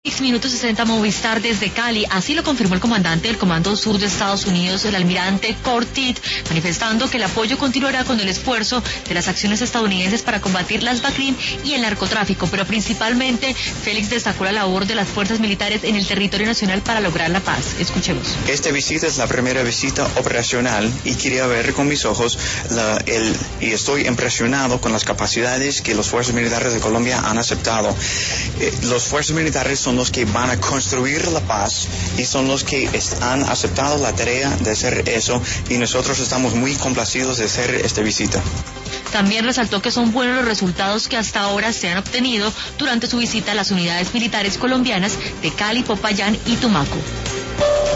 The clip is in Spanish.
Minuto 60 Movistar desde Cali, así lo confirmó el comandante del Comando Sur de Estados Unidos, el almirante Cortit, manifestando que el apoyo continuará con el esfuerzo de las acciones estadounidenses para combatir las BACRIM y el narcotráfico, pero principalmente Félix destacó la labor de las fuerzas militares en el territorio nacional para lograr la paz. Escuchemos. Esta visita es la primera visita operacional y quería ver con mis ojos y estoy impresionado con las capacidades que los fuerzas militares de Colombia han aceptado. Los fuerzas militares son los que van a construir la paz y son los que han aceptado la tarea de hacer eso, y nosotros estamos muy complacidos de hacer esta visita. También resaltó que son buenos los resultados que hasta ahora se han obtenido durante su visita a las unidades militares colombianas de Cali, Popayán y Tumaco.